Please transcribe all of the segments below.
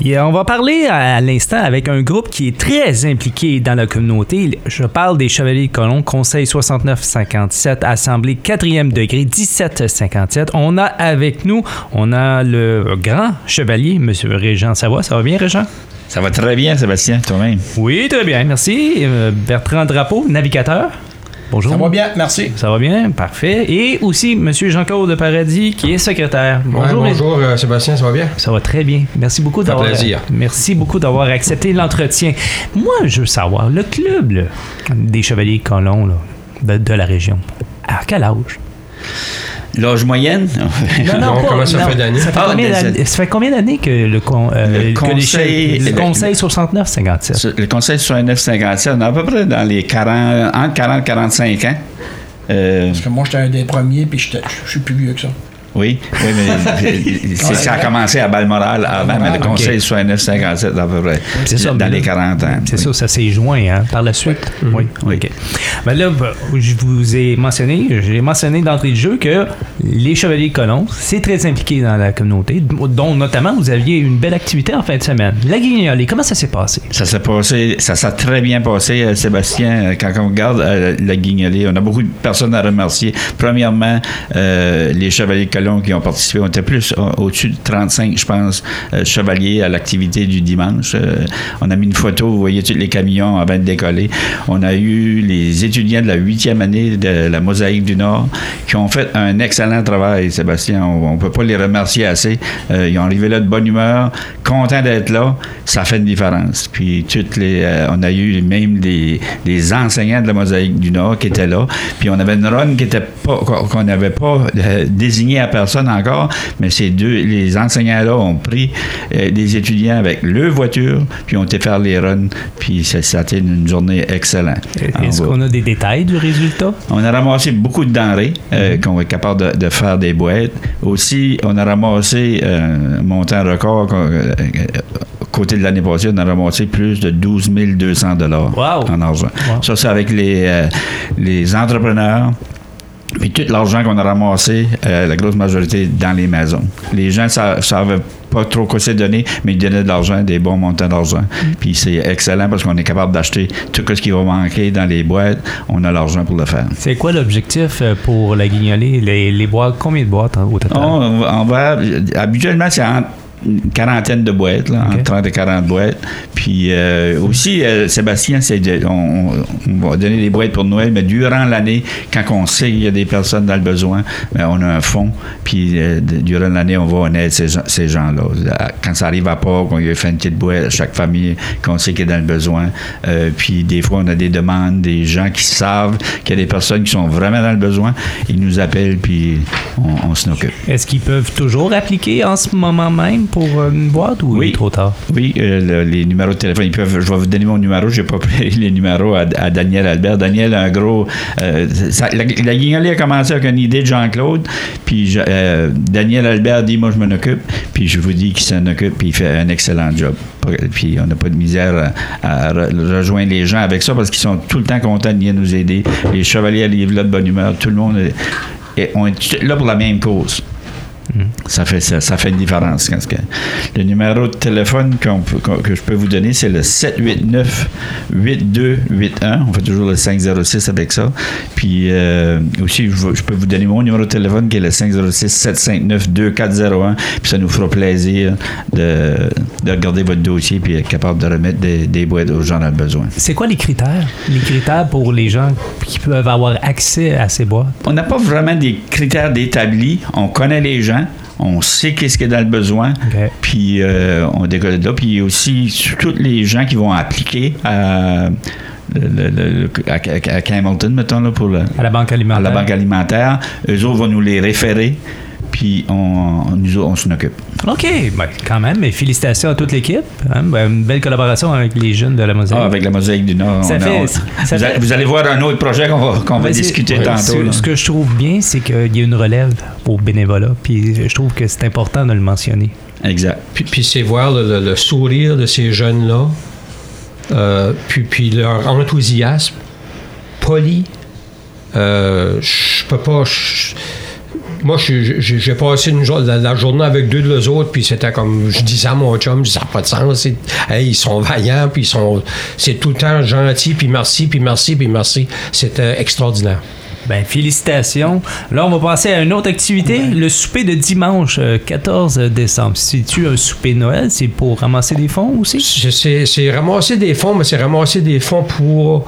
Et on va parler à l'instant avec un groupe qui est très impliqué dans la communauté. Je parle des Chevaliers de Colomb, Conseil 6957, Assemblée 4e degré 1757. On a avec nous, le grand chevalier, M. Régent Savoie. Ça va bien, Régent? Ça va très bien, Sébastien, toi-même. Oui, très bien, merci. Bertrand Drapeau, navigateur. Bonjour. Ça va bien, merci. Ça va bien, parfait. Et aussi M. Jean-Claude Paradis, qui est secrétaire. Bonjour. Ouais, bonjour, Sébastien, ça va bien? Ça va très bien. Merci beaucoup d'avoir... plaisir. Merci beaucoup d'avoir accepté l'entretien. Moi, je veux savoir, le club là, des Chevaliers Colomb de la région, à quel âge? L'âge moyenne? Non, comment ça fait d'années? Ça fait combien d'années que le Conseil 6957? Le Conseil 6957, on est à peu près dans les 40, entre 40 et 45 ans. Parce que moi, j'étais un des premiers, puis je suis plus vieux que ça. Oui, mais ça a commencé à Balmoral avant, mais le Conseil 6957 à peu près, c'est ça, dans les 40 ans. C'est ça, ça s'est joint par la suite. Oui. OK. Ben là, j'ai mentionné d'entrée de jeu que les Chevaliers de Colomb, c'est très impliqué dans la communauté, dont notamment vous aviez une belle activité en fin de semaine. La Guignolée, comment ça s'est passé? Ça s'est très bien passé, Sébastien. Quand on regarde la Guignolée, on a beaucoup de personnes à remercier. Premièrement, les Chevaliers de Colomb qui ont participé. On était plus au-dessus de 35, je pense, chevaliers à l'activité du dimanche. On a mis une photo, vous voyez tous les camions avant de décoller. On a eu les étudiants de la 8e année de la Mosaïque du Nord qui ont fait un excellent travail, Sébastien. On ne peut pas les remercier assez. Ils ont arrivé là de bonne humeur, contents d'être là. Ça fait une différence. Puis on a eu même les enseignants de la Mosaïque du Nord qui étaient là. Puis on avait une run qu'on n'avait pas désignée à personne encore, mais les enseignants-là ont pris des étudiants avec leur voiture, puis ont été faire les runs, puis ça a été une journée excellente. Est-ce qu'on a des détails du résultat? On a ramassé beaucoup de denrées qu'on va être capable de faire des boîtes. Aussi, on a ramassé un montant record côté de l'année passée, on a ramassé plus de 12 200 $ en argent. Wow. Ça, c'est avec les entrepreneurs. Puis tout l'argent qu'on a ramassé, la grosse majorité, dans les maisons. Les gens ne savaient pas trop quoi se donner, mais ils donnaient de l'argent, des bons montants d'argent. Puis c'est excellent parce qu'on est capable d'acheter tout ce qui va manquer dans les boîtes. On a l'argent pour le faire. C'est quoi l'objectif pour la Guignolée? Les boîtes, combien de boîtes au total? On va habituellement, c'est entre une quarantaine de boîtes, entre 30 et 40 boîtes. Puis aussi, Sébastien, on va donner des boîtes pour Noël, mais durant l'année, quand on sait qu'il y a des personnes dans le besoin, bien, on a un fonds, puis durant l'année, on va en aide ces gens-là. Quand ça arrive à Pâques, on lui fait une petite boîte à chaque famille qu'on sait qu'il est dans le besoin. Puis des fois, on a des demandes, des gens qui savent qu'il y a des personnes qui sont vraiment dans le besoin. Ils nous appellent, puis on s'en occupe. Est-ce qu'ils peuvent toujours appliquer en ce moment même pour une boîte ou il est trop tard? Oui, les numéros de téléphone, je vais vous donner mon numéro, je n'ai pas pris les numéros à Daniel Albert. Daniel a un gros... la Guignolée a commencé avec une idée de Jean-Claude, puis Daniel Albert dit, moi je m'en occupe, puis je vous dis qu'il s'en occupe, puis il fait un excellent job. Puis on n'a pas de misère à rejoindre les gens avec ça, parce qu'ils sont tout le temps contents de venir nous aider. Les chevaliers à livre là de bonne humeur, tout le monde on est là pour la même cause. Ça fait une différence. Le numéro de téléphone que je peux vous donner, c'est le 789-8281. On fait toujours le 506 avec ça. Puis aussi, je peux vous donner mon numéro de téléphone qui est le 506-759-2401. Puis ça nous fera plaisir de regarder votre dossier puis être capable de remettre des boîtes aux gens dans le besoin. C'est quoi les critères? Les critères pour les gens qui peuvent avoir accès à ces boîtes? On n'a pas vraiment des critères établis. On connaît les gens. On sait qu'est-ce qu'il y a dans le besoin, puis on décolle de là. Puis aussi, tous les gens qui vont appliquer à Hamilton, mettons, là, à la banque alimentaire, eux autres vont nous les référer, puis on s'en occupe. OK, ben, quand même, mais félicitations à toute l'équipe. Hein? Ben, une belle collaboration avec les jeunes de la Mosaïque. Avec la Mosaïque du Nord. Vous allez voir un autre projet qu'on va discuter tantôt. Ce que je trouve bien, c'est qu'il y a une relève au bénévolat, puis je trouve que c'est important de le mentionner. Exact. Puis c'est voir le sourire de ces jeunes-là, puis leur enthousiasme poli. Je peux pas... Moi, j'ai passé la journée avec 2 de les autres, puis c'était comme, je disais à mon chum, ça n'a pas de sens. Ils sont vaillants, puis c'est tout le temps gentil, puis merci, puis merci, puis merci. C'était extraordinaire. Ben, félicitations. Là, on va passer à une autre activité, le souper de dimanche 14 décembre. C'est-tu un souper de Noël? C'est pour ramasser des fonds aussi? C'est ramasser des fonds, mais c'est ramasser des fonds pour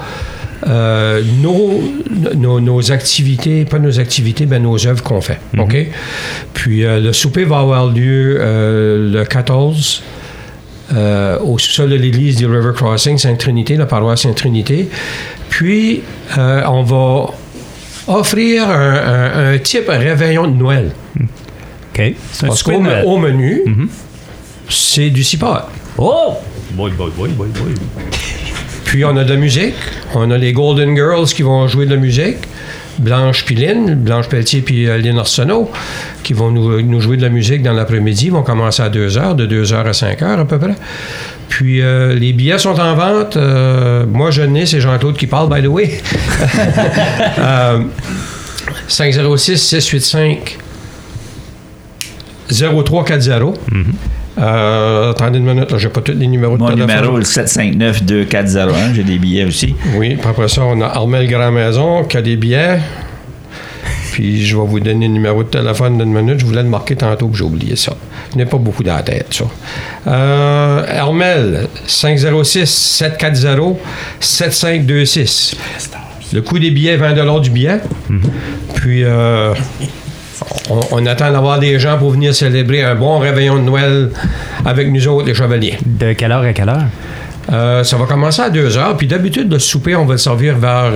nos activités, pas nos activités, mais nos œuvres qu'on fait. Mm-hmm. OK? Puis le souper va avoir lieu le 14 au sous-sol de l'église du River Crossing, Sainte-Trinité, la paroisse Sainte-Trinité. Puis, on va offrir un type réveillon de Noël. OK. C'est un parce souper de Noël. Au menu, c'est du cipard. Oh! Boy. Puis on a de la musique. On a les Golden Girls qui vont jouer de la musique. Blanche Pelletier puis Lynn Arsenault qui vont nous jouer de la musique dans l'après-midi. Ils vont commencer à 2h, de 2h à 5h à peu près. Puis les billets sont en vente. Moi, je n'ai, c'est Jean-Claude qui parle, by the way. 506-685-0340. Attendez une minute, j'ai pas tous les numéros de téléphone. Mon numéro est 759-2401, j'ai des billets aussi. Oui, puis après ça, on a Armel Grand-Maison qui a des billets. Puis je vais vous donner le numéro de téléphone d'une minute. Je voulais le marquer tantôt, que j'ai oublié ça. Je n'ai pas beaucoup dans la tête, ça. Armel, 506-740-7526. Le coût des billets, 20$ du billet. Puis... on attend d'avoir des gens pour venir célébrer un bon réveillon de Noël avec nous autres, les chevaliers. De quelle heure à quelle heure? Ça va commencer à 2h. Puis d'habitude, le souper, on va le servir vers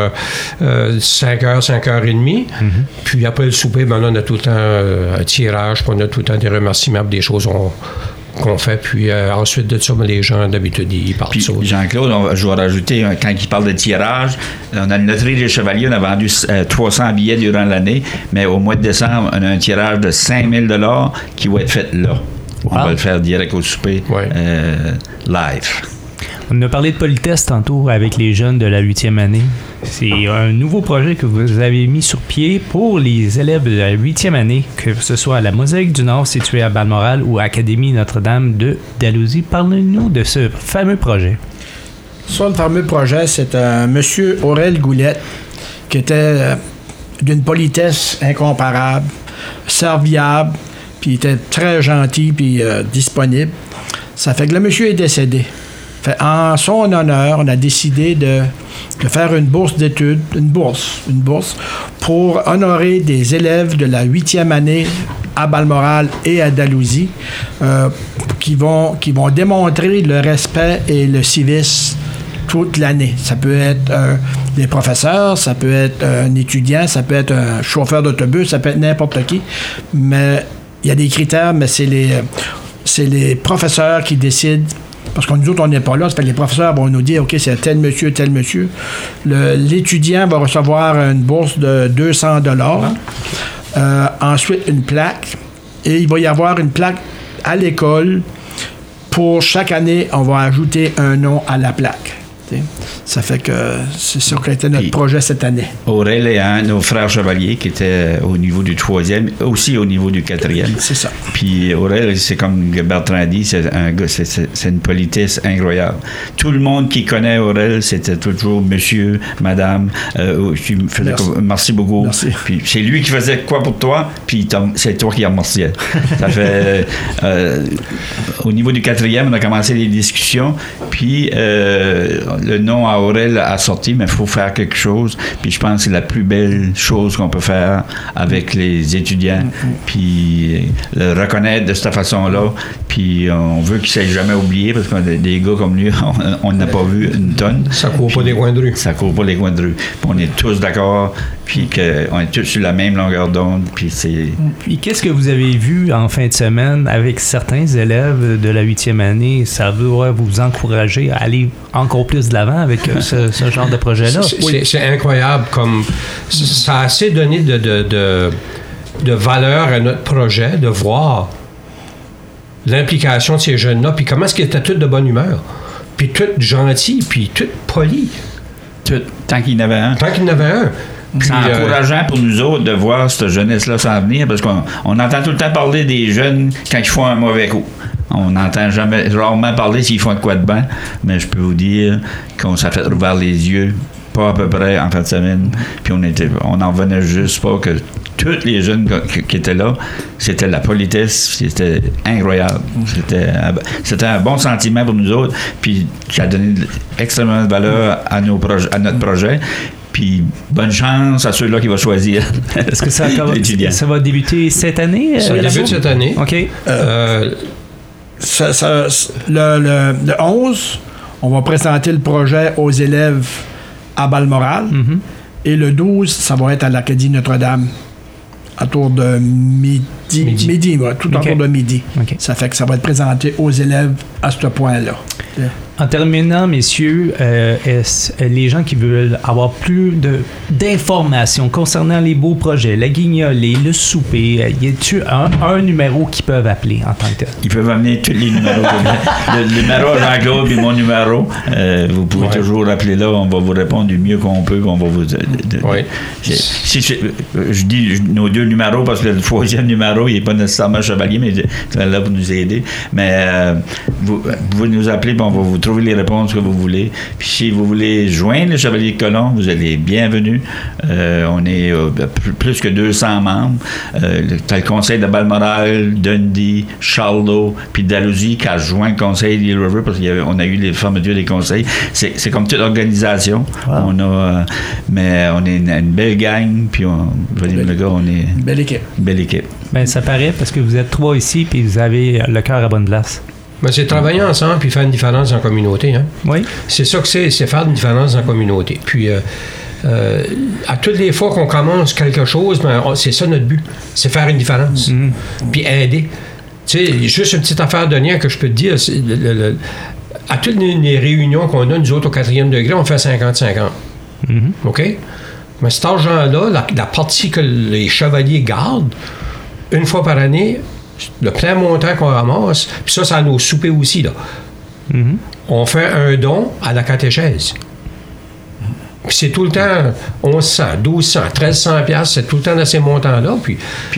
5h, 5h30. Puis après le souper, ben là, on a tout le temps un tirage, puis on a tout le temps des remerciements, des choses qu'on fait. Puis ensuite de ça, les gens, d'habitude, ils partent. Puis Jean-Claude, je vais rajouter, quand il parle de tirage, on a une loterie des chevaliers, on a vendu 300 billets durant l'année, mais au mois de décembre, on a un tirage de 5000 $, qui va être fait là. Wow. On va le faire direct au souper, live. On a parlé de politesse tantôt avec les jeunes de la 8e année. C'est un nouveau projet que vous avez mis sur pied pour les élèves de la 8e année, que ce soit à la Mosaïque du Nord située à Balmoral ou à Académie Notre-Dame de Dalhousie. Parlez-nous de ce fameux projet. Ça, le fameux projet, c'est un monsieur Aurel Goulette qui était d'une politesse incomparable, serviable, puis il était très gentil puis disponible. Ça fait que le monsieur est décédé. Fait, en son honneur, on a décidé de faire une bourse d'études, une bourse pour honorer des élèves de la 8e année à Balmoral et à Dalhousie qui vont démontrer le respect et le civisme toute l'année. Ça peut être des professeurs, ça peut être un étudiant, ça peut être un chauffeur d'autobus, ça peut être n'importe qui, mais il y a des critères, mais c'est les professeurs qui décident. Parce que nous autres, on n'est pas là. Ça fait que les professeurs vont nous dire, OK, c'est tel monsieur. L'étudiant va recevoir une bourse de 200 $. Ensuite, une plaque. Et il va y avoir une plaque à l'école. Pour chaque année, on va ajouter un nom à la plaque. Ça fait que c'est ça qui a été notre projet cette année. Aurel est un de nos frères chevaliers qui était au niveau du 3e, aussi au niveau du 4e. C'est ça. Puis Aurel, c'est comme Bertrand dit, c'est un gars, c'est une politesse incroyable. Tout le monde qui connaît Aurel, c'était toujours monsieur, madame, merci beaucoup. Merci. Puis c'est lui qui faisait quoi pour toi, puis c'est toi qui remerciais. Ça fait au niveau du 4e, on a commencé les discussions, puis le nom à Aurel a sorti, mais il faut faire quelque chose. Puis je pense que c'est la plus belle chose qu'on peut faire avec les étudiants. Puis le reconnaître de cette façon-là. Puis on veut qu'il ne s'est jamais oublié, parce qu'on a des gars comme lui, on n'a pas vu une tonne. Ça court pas les coins de rue. Ça court pas les coins de rue. Puis on est tous d'accord, puis qu'on est tous sur la même longueur d'onde. Puis qu'est-ce que vous avez vu en fin de semaine avec certains élèves de la 8e année? Ça doit vous encourager à aller encore plus de l'avant avec ce genre de projet-là. C'est incroyable, comme ça a assez donné de valeur à notre projet, de voir l'implication de ces jeunes-là, puis comment est-ce qu'ils étaient tous de bonne humeur, puis tous gentils, puis tous polis. Tant qu'il y en avait un. Tant qu'il y en avait un. C'est encourageant pour nous autres de voir cette jeunesse-là s'en venir, parce qu'on entend tout le temps parler des jeunes quand ils font un mauvais coup. On n'entend rarement parler s'ils font de quoi de bien, mais je peux vous dire qu'on s'est fait ouvrir les yeux, pas à peu près en fin de semaine, puis on n'en revenait juste pas que tous les jeunes qui étaient là, c'était la politesse, c'était incroyable. C'était un bon sentiment pour nous autres, puis qui a donné extrêmement de valeur à notre projet. Puis bonne chance à ceux-là qui vont choisir. Est-ce que ça va débuter cette année? Ça débute cette année. OK. Le 11, on va présenter le projet aux élèves à Balmoral. Mm-hmm. Et le 12, ça va être à l'Acadie Notre-Dame. À tour de midi, tout autour de midi. Okay. Ça fait que ça va être présenté aux élèves à ce point-là. En terminant, messieurs, les gens qui veulent avoir plus d'informations concernant les beaux projets, la guignolée, le souper, y a-t-il un numéro qu'ils peuvent appeler en tant que tel? Ils peuvent amener tous les numéros. le numéro à Jean-Claude et mon numéro. Vous pouvez toujours appeler là, on va vous répondre du mieux qu'on peut. On va vous. Je dis nos deux numéros parce que le troisième numéro, il n'est pas nécessairement chevalier, mais il est là pour nous aider. Mais vous nous appelez, on va vous trouver les réponses que vous voulez. Puis si vous voulez joindre le Chevalier de Colomb, vous êtes les bienvenus. On est plus que 200 membres. T'as le conseil de Balmoral, Dundee, Charleau, puis Dalhousie qui a joint le conseil de Little River parce qu'on a eu les fermetures des conseils. C'est comme toute organisation. Wow. Mais on est une belle gang, puis on est une belle équipe. Ben, ça paraît parce que vous êtes 3 ici, puis vous avez le cœur à bonne place. Mais c'est travailler ensemble puis faire une différence dans la communauté. Hein? Oui. C'est ça que c'est faire une différence dans la communauté. Puis, à toutes les fois qu'on commence quelque chose, c'est ça notre but. C'est faire une différence. Mm-hmm. Puis aider. Tu sais, juste une petite affaire de lien que je peux te dire. À toutes les réunions qu'on a, nous autres, au 4e degré, on fait 50-50. Mm-hmm. OK? Mais cet argent-là, la partie que les chevaliers gardent, une fois par année, le plein montant qu'on ramasse, puis ça a nos soupers aussi, là. Mm-hmm. On fait un don à la catéchèse. Puis c'est tout le temps 1100, 1200, 1300 piastres, c'est tout le temps dans ces montants-là. Puis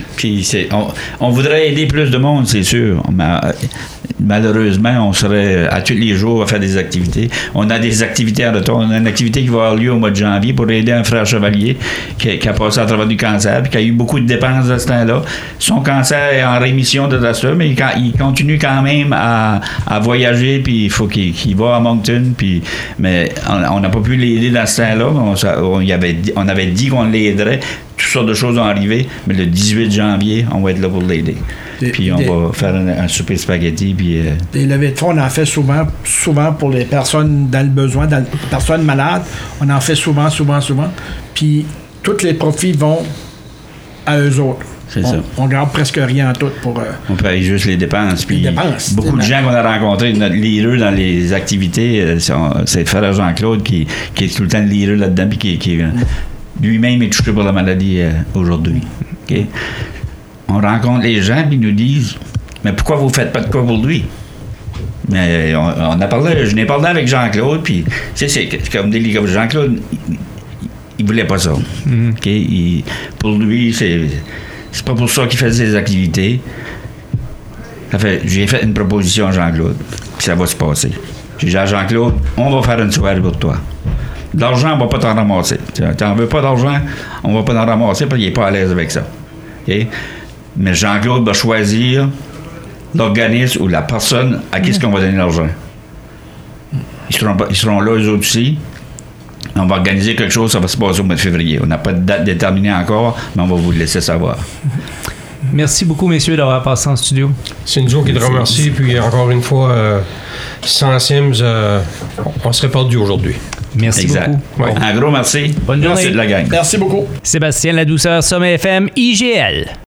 on voudrait aider plus de monde, c'est sûr. Mais, malheureusement, on serait à tous les jours à faire des activités. On a des activités en retour. On a une activité qui va avoir lieu au mois de janvier pour aider un frère chevalier qui a passé à travers du cancer, puis qui a eu beaucoup de dépenses à ce temps-là. Son cancer est en rémission de ça, mais il continue quand même à voyager, puis il faut qu'il va à Moncton. Mais on n'a pas pu l'aider dans ce temps-là. On avait dit qu'on l'aiderait. Toutes sortes de choses ont arrivé, mais le 18 janvier, on va être là pour l'aider. Puis on va faire un souper de spaghetti. Des levées de fonds, on en fait souvent pour les personnes dans le besoin, les personnes malades. On en fait souvent. Puis tous les profits vont à eux autres. C'est ça. On garde presque rien en tout pour... on paye juste les dépenses. Puis beaucoup de gens qu'on a rencontrés, notre leader dans les activités, c'est le frère Jean-Claude qui est tout le temps le leader là-dedans, puis qui lui-même est touché par la maladie aujourd'hui. Okay? On rencontre les gens qui nous disent « Mais pourquoi vous ne faites pas de quoi pour lui? » Mais je n'ai parlé avec Jean-Claude, puis c'est comme des livres. Jean-Claude, il voulait pas ça. Mm-hmm. Okay? Pour lui, c'est pas pour ça qu'il fait ses activités. J'ai fait une proposition à Jean-Claude, puis ça va se passer. J'ai dit à Jean-Claude, on va faire une soirée pour toi. L'argent, on va pas t'en ramasser. T'en veux pas d'argent, on va pas t'en ramasser parce qu'il n'est pas à l'aise avec ça. Okay? Mais Jean-Claude va choisir l'organisme ou la personne à qui est-ce qu'on va donner l'argent. Ils seront là, eux autres aussi. On va organiser quelque chose, ça va se passer au mois de février. On n'a pas de date déterminée encore, mais on va vous le laisser savoir. Merci beaucoup, messieurs, d'avoir passé en studio. C'est nous qui te remercie. Puis encore une fois, sans Sims, on serait perdu aujourd'hui. Merci beaucoup. Ouais. Un gros merci. Bonne journée. Merci de la gang. Merci beaucoup. Sébastien Ladouceur, Sommet FM, IGL.